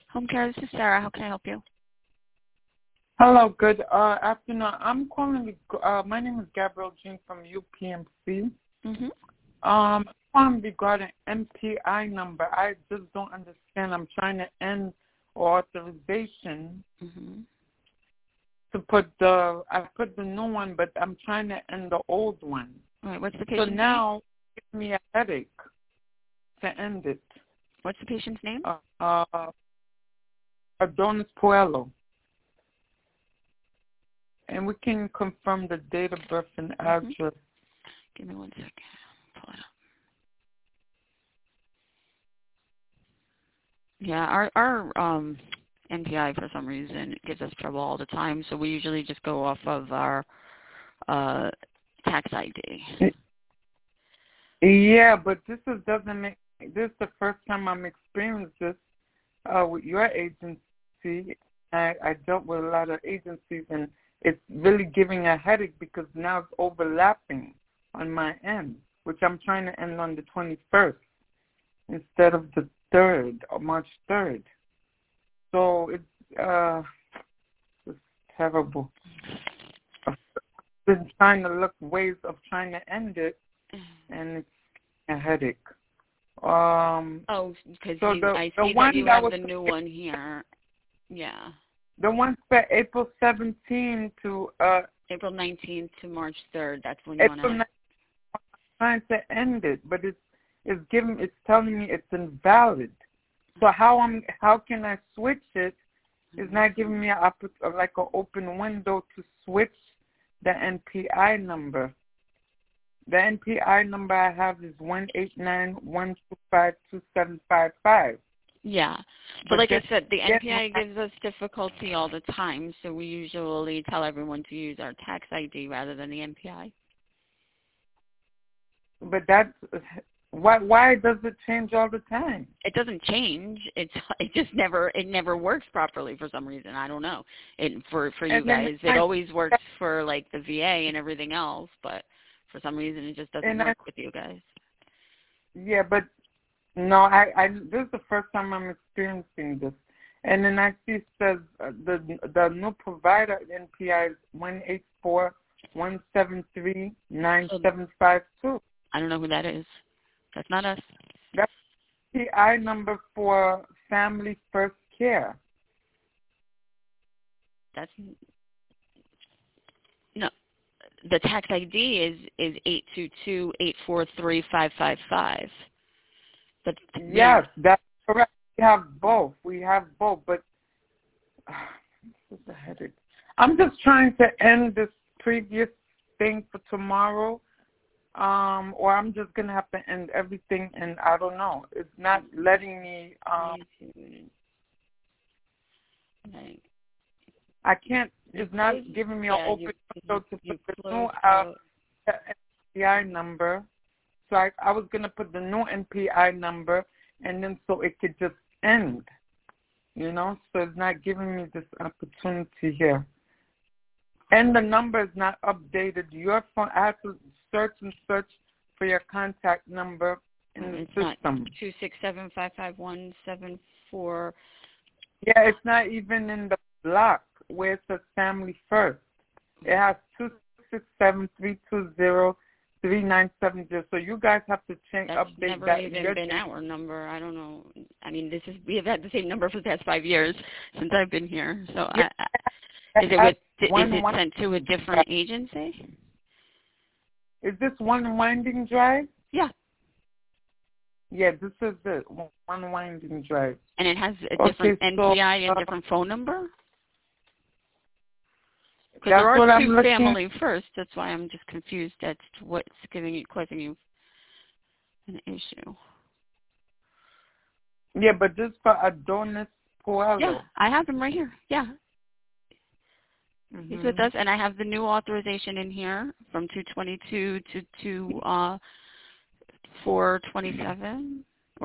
Home care, this is Sarah. How can I help you? Hello, good afternoon. I'm calling. My name is Gabrielle Jean from UPMC. Mm-hmm. I'm calling regarding MPI number. I just don't understand. I'm trying to end authorization to put I put the new one, but I'm trying to end the old one. All right, what's the patient's name? So now it gives me a headache to end it. What's the patient's name? Adonis Puello. And we can confirm the date of birth and address. Give me 1 second. Pull it up. Yeah, our NPI for some reason gives us trouble all the time, so we usually just go off of our tax ID. Yeah, but this doesn't make. This is the first time I'm experiencing this with your agency. I dealt with a lot of agencies, and it's really giving a headache because now it's overlapping on my end, which I'm trying to end on the 21st instead of the 3rd, or March 3rd. So it's terrible. I've been trying to look ways of trying to end it, and it's a headache. Because so I see that you have the new one here. Yeah. The one for April 17 to April 19th to March 3rd. That's when you want to. I'm trying to end it, but it's telling me it's invalid. So how can I switch it? It's not giving me like an open window to switch the NPI number. The NPI number I have is 189-125-2755. Yeah. But like I said, the NPI gives us difficulty all the time, so we usually tell everyone to use our tax ID rather than the NPI. But that's why does it change all the time? It doesn't change. It never works properly for some reason. I don't know. For you guys, it always works for like the VA and everything else, but for some reason it just doesn't work with you guys. Yeah, but no, this is the first time I'm experiencing this. And then I see it says the new provider NPI is 184-173-9752. I don't know who that is. That's not us. That's the NPI number for Family First Care. That's no. The tax ID is 822-843-555. But yes, that's correct. We have both, but this is a headache. I'm just trying to end this previous thing for tomorrow, or I'm just going to have to end everything, and I don't know. It's not letting me, I can't, it's not giving me an open window to put the new NPI number. So I was going to put the new NPI number, and then so it could just end, So it's not giving me this opportunity here. And the number is not updated. Your phone, I have to search for your contact number in the system. 267-551-74. Yeah, it's not even in the block where it says Family First. It has 267-320-3970. So you guys have to update that. That's never even been our number. I don't know. I mean, we have had the same number for the past 5 years since I've been here. So yeah. Is it sent to a different agency? Is this One Winding Drive? Yeah. Yeah, this is it. One Winding Drive. And it has a different NPI and a different phone number? Because there are two Family First. That's why I'm just confused as to what's causing you an issue. Yeah, but this for Adonis Puello. Yeah, I have him right here. Yeah. He's with us, and I have the new authorization in here from 222 to 427.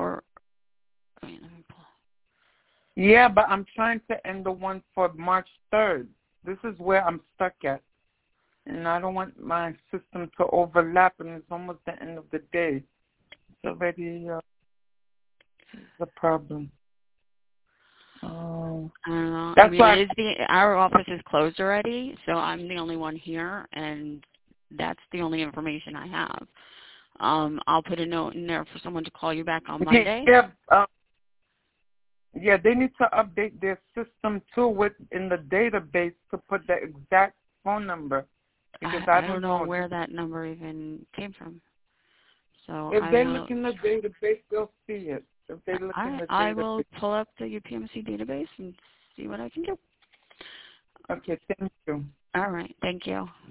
Yeah, but I'm trying to end the one for March 3rd. This is where I'm stuck at. And I don't want my system to overlap, and it's almost the end of the day. It's already the problem. don't. That's I mean, why our office is closed already, so I'm the only one here, and that's the only information I have. I'll put a note in there for someone to call you back on Monday. Yeah, they need to update their system too in the database to put the exact phone number. Because I don't know where that number even came from. So if they look in the database, they'll see it. If they look in the database, I will pull up the UPMC database and see what I can do. Okay, thank you. All right, thank you.